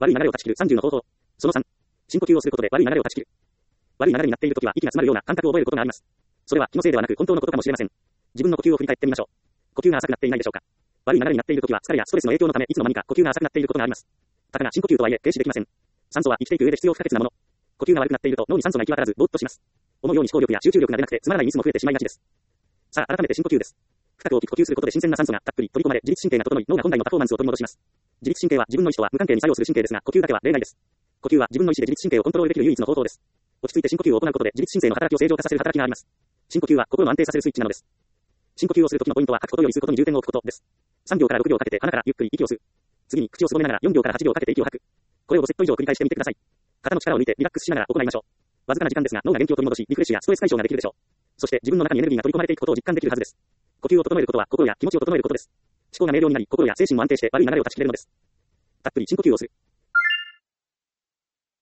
悪い流れを断ち切る30の方法。その3。深呼吸をすることで悪い流れを断ち切る。悪い流れになっているときは息が詰まるような感覚を覚えることがあります。それは気のせいではなく本当のことかもしれません。自分の呼吸を振り返ってみましょう。呼吸が浅くなっていないでしょうか。悪い流れになっているときは疲れやストレスの影響のためいつの間にか呼吸が浅くなっていることがあります。たかが深呼吸とはいえ停止できません。酸素は生きていく上で必要不可欠なもの。呼吸が悪くなっていると脳に酸素が行き渡らずぼーっとします。思うように思考力や集中力が出なくてつまらないミスも増えてしまいがちです。さあ改めて深呼吸です。深く大きく呼吸することで新鮮な酸素がたっぷり取り込まれ自律神経が整い脳が本来のパフォーマンスを取り戻します。自律神経は自分の意思とは無関係に作用する神経ですが呼吸だけは例外です。呼吸は自分の意思で自律神経をコントロールできる唯一の方法です。落ち着いて深呼吸を行うことで自律神経の働きを正常化させる働きがあります。深呼吸は心を安定させるスイッチなのです。深呼吸をするときのポイントは吐くことより吸うことに重点を置くことです。3秒から6秒かけて鼻からゆっくり息を吸う。次に口をすぼめながら4秒から8秒かけて息を吐く。これを5セット以上繰り返してみてください。肩の力を抜いてリラックスしながら行いましょう。わずかな時間ですが脳が元気を取り戻しリフレッシュやストレス解消ができるでしょう。そして自分の中にエネルギーが取り込まれていくことを実感できるはずです。呼吸を整えることは心や気持ちを整えることです。思考が明瞭になり心や精神も安定して悪い流れを断ち切れるのです。たっぷり深呼吸をする。